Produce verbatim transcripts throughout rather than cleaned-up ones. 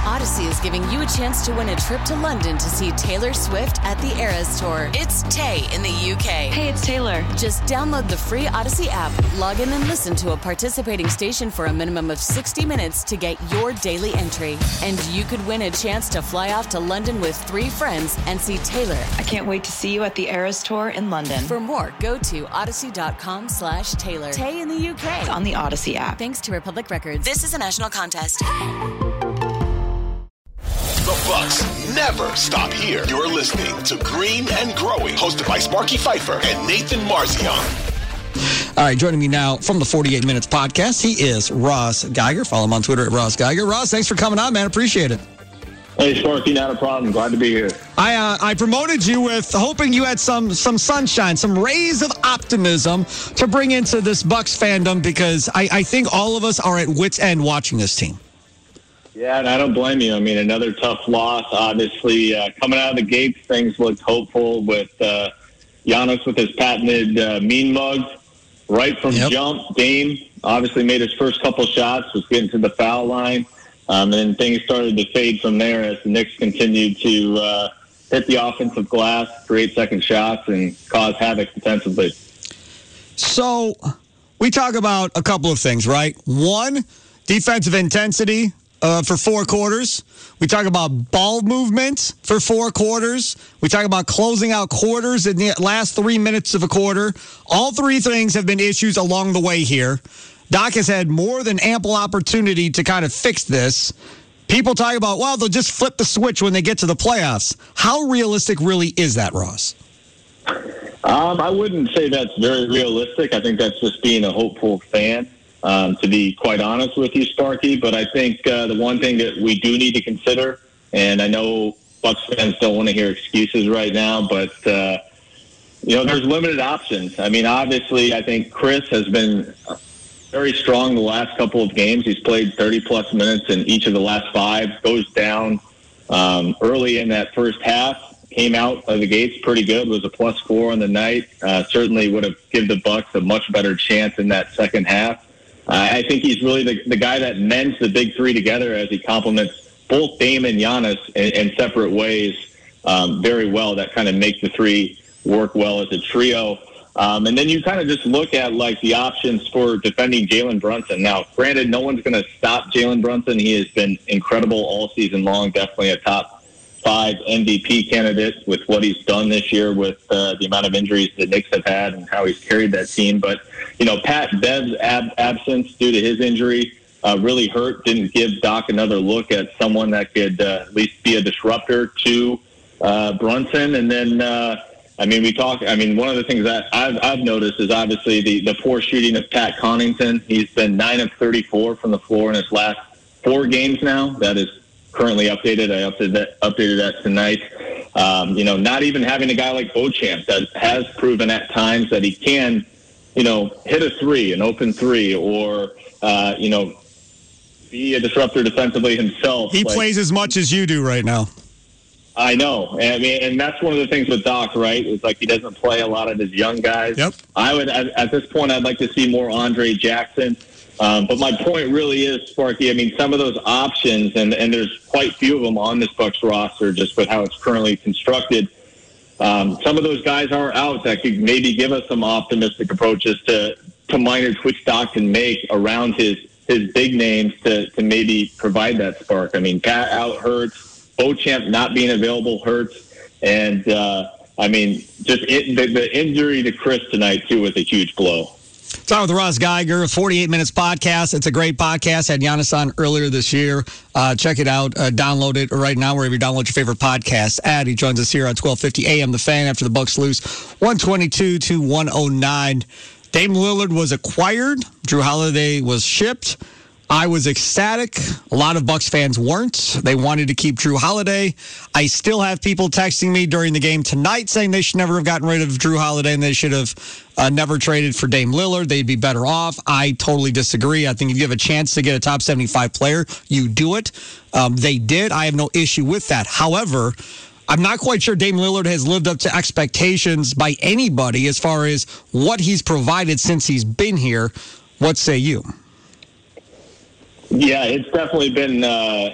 Odyssey is giving you a chance to win a trip to London to see Taylor Swift at the Eras Tour. It's Tay in the U K. Hey, it's Taylor. Just download the free Odyssey app, log in and listen to a participating station for a minimum of sixty minutes to get your daily entry. And you could win a chance to fly off to London with three friends and see Taylor. I can't wait to see you at the Eras Tour in London. For more, go to odyssey.com slash Taylor. Tay in the U K. It's on the Odyssey app. Thanks to Republic Records. This is a national contest. The Bucks never stop here. You're listening to Green and Growing, hosted by Sparky Pfeiffer and Nathan Marzion. All right, joining me now from the forty-eight minutes podcast, he is Ross Geiger. Follow him on Twitter at Ross Geiger. Ross, thanks for coming on, man. Appreciate it. Hey, Sparky, not a problem. Glad to be here. I uh, I promoted you with hoping you had some some sunshine, some rays of optimism to bring into this Bucks fandom, because I, I think all of us are at wit's end watching this team. Yeah, and I don't blame you. I mean, another tough loss, obviously. Uh, coming out of the gates, things looked hopeful with uh, Giannis with his patented uh, mean mug. Right from yep. jump, Dame obviously made his first couple shots, was getting to the foul line. Um, and then things started to fade from there as the Knicks continued to uh, hit the offensive glass, create second shots, and cause havoc defensively. So we talk about a couple of things, right? One, defensive intensity uh, for four quarters. We talk about ball movement for four quarters. We talk about closing out quarters in the last three minutes of a quarter. All three things have been issues along the way here. Doc has had more than ample opportunity to kind of fix this. People talk about, well, they'll just flip the switch when they get to the playoffs. How realistic really is that, Ross? Um, I wouldn't say that's very realistic. I think that's just being a hopeful fan, um, to be quite honest with you, Sparky. But I think uh, the one thing that we do need to consider, and I know Bucks fans don't want to hear excuses right now, but, uh, you know, there's limited options. I mean, obviously, I think Chris has been very strong the last couple of games. He's played thirty-plus minutes in each of the last five. Goes down um, early in that first half. Came out of the gates pretty good. Was a plus four on the night. Uh, certainly would have given the Bucks a much better chance in that second half. Uh, I think he's really the, the guy that mends the big three together as he complements both Dame and Giannis in, in separate ways um, very well. That kind of makes the three work well as a trio. Um, and then you kind of just look at, like, the options for defending Jalen Brunson. Now, granted, no one's going to stop Jalen Brunson. He has been incredible all season long, definitely a top five M V P candidate with what he's done this year with uh, the amount of injuries the Knicks have had and how he's carried that team. But, you know, Pat Bev's ab- absence due to his injury uh, really hurt, didn't give Doc another look at someone that could uh, at least be a disruptor to uh, Brunson. And then, uh, I mean, we talk. I mean, one of the things that I've, I've noticed is obviously the, the poor shooting of Pat Connaughton. He's been nine of thirty-four from the floor in his last four games now. That is currently updated. I updated that, updated that tonight. Um, you know, not even having a guy like Beauchamp that has proven at times that he can, you know, hit a three, an open three, or, uh, you know, be a disruptor defensively himself. He like, plays as much as you do right now. I know. I mean, and that's one of the things with Doc, right? It's like he doesn't play a lot of his young guys. Yep. I would, at, at this point, I'd like to see more Andre Jackson. Um, but my point really is, Sparky, I mean, some of those options, and, and there's quite few of them on this Bucks roster just with how it's currently constructed. Um, some of those guys are out that could maybe give us some optimistic approaches to, to minor tweaks Doc can make around his, his big names to, to maybe provide that spark. I mean, Pat out hurts. Beauchamp not being available hurts. And, uh, I mean, just it, the, the injury to Chris tonight, too, was a huge blow. Talking with Ross Geiger, forty-eight minutes podcast. It's a great podcast. Had Giannis on earlier this year. Uh, check it out. Uh, download it right now wherever you download your favorite podcast. Ad. He joins us here on twelve fifty A M The Fan after the Bucks lose one twenty-two to one oh nine. Dame Lillard was acquired. Drew Holiday was shipped. I was ecstatic. A lot of Bucks fans weren't. They wanted to keep Drew Holiday. I still have people texting me during the game tonight saying they should never have gotten rid of Drew Holiday and they should have uh, never traded for Dame Lillard. They'd be better off. I totally disagree. I think if you have a chance to get a top seventy-five player, you do it. Um, they did. I have no issue with that. However, I'm not quite sure Dame Lillard has lived up to expectations by anybody as far as what he's provided since he's been here. What say you? Yeah, it's definitely been uh,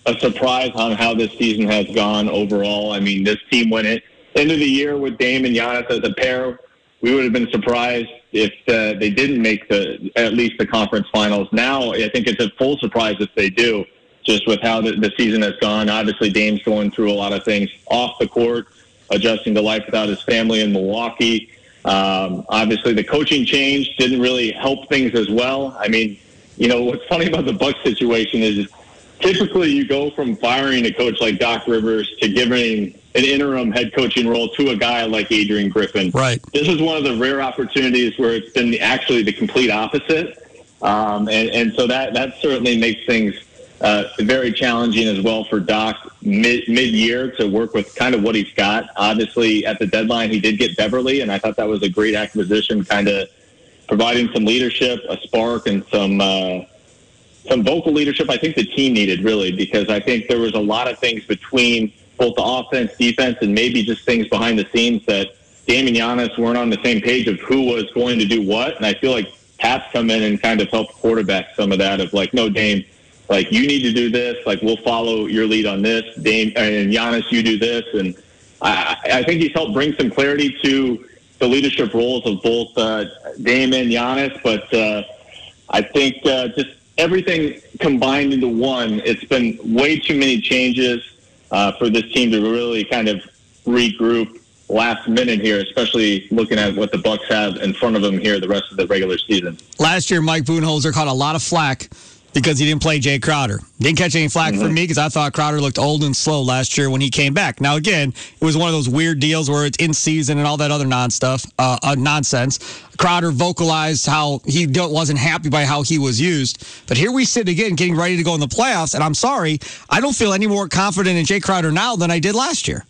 a surprise on how this season has gone overall. I mean, this team went in, into the year with Dame and Giannis as a pair. We would have been surprised if uh, they didn't make the at least the conference finals. Now, I think it's a full surprise if they do, just with how the, the season has gone. Obviously, Dame's going through a lot of things off the court, adjusting to life without his family in Milwaukee. Um, obviously, the coaching change didn't really help things as well. I mean, you know, what's funny about the Bucks situation is typically you go from firing a coach like Doc Rivers to giving an interim head coaching role to a guy like Adrian Griffin. Right. This is one of the rare opportunities where it's been actually the complete opposite. Um, and, and so that, that certainly makes things uh, very challenging as well for Doc mid, mid-year to work with kind of what he's got. Obviously, at the deadline, he did get Beverly, and I thought that was a great acquisition, kind of providing some leadership, a spark, and some uh, some vocal leadership I think the team needed, really, because I think there was a lot of things between both the offense, defense, and maybe just things behind the scenes that Dame and Giannis weren't on the same page of who was going to do what. And I feel like Pat's come in and kind of helped quarterback some of that of like, no, Dame, like, you need to do this. Like, we'll follow your lead on this. Dame and Giannis, you do this. And I, I think he's helped bring some clarity to the leadership roles of both uh, Dame and Giannis. But uh, I think uh, just everything combined into one, it's been way too many changes uh, for this team to really kind of regroup last minute here, especially looking at what the Bucks have in front of them here the rest of the regular season. Last year, Mike Budenholzer caught a lot of flack because he didn't play Jay Crowder. Didn't catch any flack mm-hmm. from me because I thought Crowder looked old and slow last year when he came back. Now, again, it was one of those weird deals where it's in season and all that other non-stuff, uh, uh, nonsense. Crowder vocalized how he wasn't happy by how he was used. But here we sit again getting ready to go in the playoffs, and I'm sorry, I don't feel any more confident in Jay Crowder now than I did last year.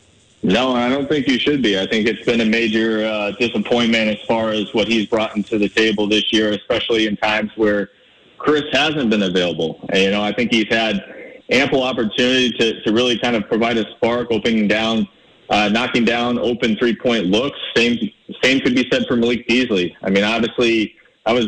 No, I don't think you should be. I think it's been a major uh, disappointment as far as what he's brought into the table this year, especially in times where Chris hasn't been available. And, you know, I think he's had ample opportunity to, to really kind of provide a spark, opening down, uh, knocking down open three-point looks. Same same could be said for Malik Beasley. I mean, obviously, I was,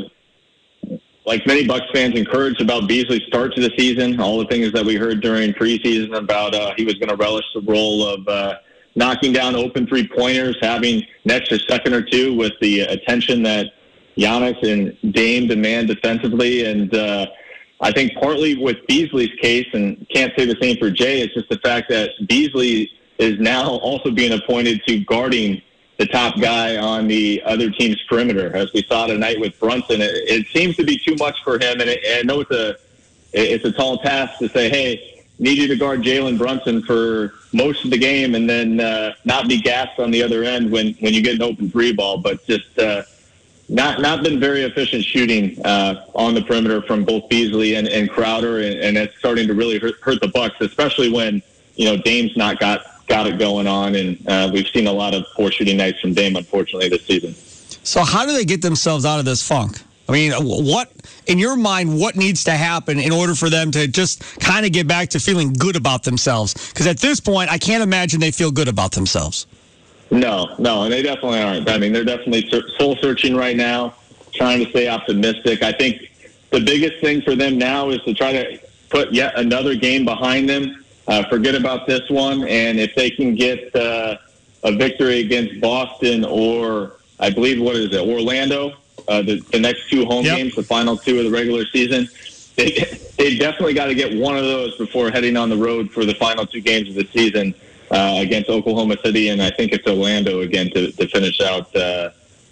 like many Bucks fans, encouraged about Beasley's start to the season, all the things that we heard during preseason about uh, he was going to relish the role of uh, knocking down open three-pointers, having an extra second or two with the attention that Giannis and Dame demand defensively. And uh, I think partly with Beasley's case, and can't say the same for Jay, it's just the fact that Beasley is now also being appointed to guarding the top guy on the other team's perimeter. As we saw tonight with Brunson, it, it seems to be too much for him. And, it, and I know it's a, it's a tall task to say, hey, need you to guard Jalen Brunson for most of the game and then uh, not be gassed on the other end when, when you get an open three ball, but just uh, not not been very efficient shooting uh, on the perimeter from both Beasley and, and Crowder, and, and it's starting to really hurt, hurt the Bucks, especially when, you know, Dame's not got, got it going on, and uh, we've seen a lot of poor shooting nights from Dame, unfortunately, this season. So how do they get themselves out of this funk? I mean, what, in your mind, what needs to happen in order for them to just kind of get back to feeling good about themselves? Because at this point, I can't imagine they feel good about themselves. No, no, and they definitely aren't. I mean, they're definitely soul-searching right now, trying to stay optimistic. I think the biggest thing for them now is to try to put yet another game behind them, uh, forget about this one, and if they can get uh, a victory against Boston or, I believe, what is it, Orlando, Uh, the, the next two home yep. games, the final two of the regular season, they they definitely got to get one of those before heading on the road for the final two games of the season uh, against Oklahoma City, and I think it's Orlando again to, to finish out uh,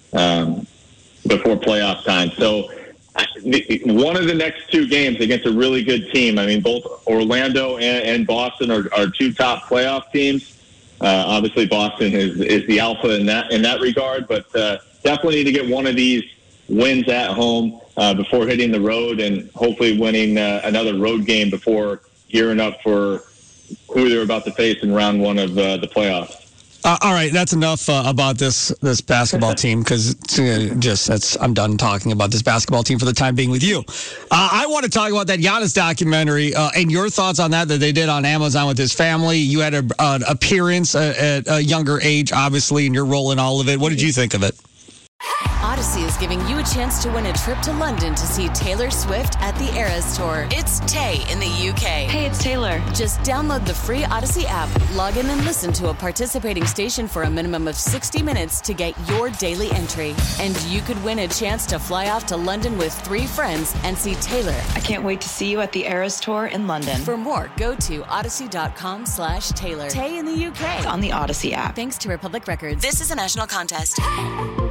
um, before playoff time. So the, one of the next two games against a really good team. I mean, both Orlando and, and Boston are, are two top playoff teams. Uh, obviously, Boston is is the alpha in that in that regard, but uh, definitely need to get one of these wins at home uh, before hitting the road, and hopefully winning uh, another road game before gearing up for who they're about to face in round one of uh, the playoffs. Uh, all right, that's enough uh, about this this basketball team, because uh, just that's I'm done talking about this basketball team for the time being with you. Uh, I want to talk about that Giannis documentary uh, and your thoughts on that that they did on Amazon with his family. You had a, an appearance at a younger age, obviously, and your role in all of it. What did you think of it? Odyssey is giving you a chance to win a trip to London to see Taylor Swift at the Eras Tour. It's Tay in the U K. Hey, it's Taylor. Just download the free Odyssey app, log in and listen to a participating station for a minimum of sixty minutes to get your daily entry. And you could win a chance to fly off to London with three friends and see Taylor. I can't wait to see you at the Eras Tour in London. For more, go to odyssey.com slash Taylor. Tay in the U K. On the Odyssey app. Thanks to Republic Records. This is a national contest.